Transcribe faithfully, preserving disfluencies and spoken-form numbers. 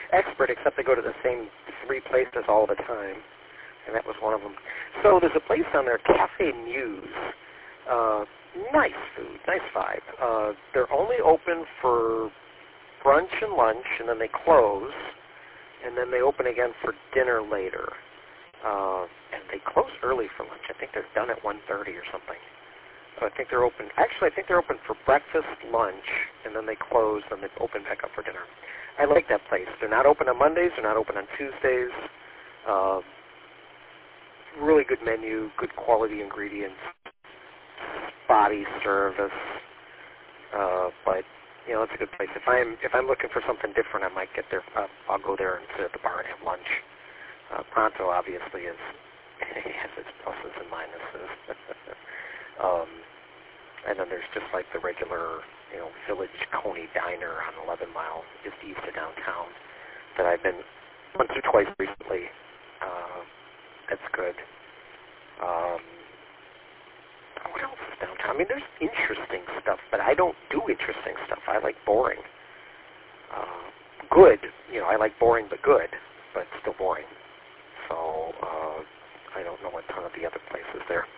expert, except they go to the same three places all the time, and that was one of them. So there's a place on there, Cafe Muse. Uh, nice food, nice vibe. Uh, they're only open for brunch and lunch, and then they close, and then they open again for dinner later. Uh, and they close early for lunch. I think they're done at one thirty or something. So I think they're open. Actually, I think they're open for breakfast, lunch, and then they close, and they open back up for dinner. I like that place. They're not open on Mondays. They're not open on Tuesdays. Uh, really good menu, good quality ingredients, spotty service. Uh, but you know, it's a good place. If I'm if I'm looking for something different, I might get there. Uh, I'll go there and sit at the bar and have lunch. Uh, Pronto obviously is has its pluses and minuses. um, and then there's just like the regular, you know, Village Coney Diner on eleven Mile, just east of downtown, that I've been once or twice recently. Uh, that's good. Um, what else is downtown? I mean, there's interesting stuff, but I don't do interesting stuff. I like boring. Uh, good, you know, I like boring but good, but still boring. So uh, I don't know a ton of the other places there.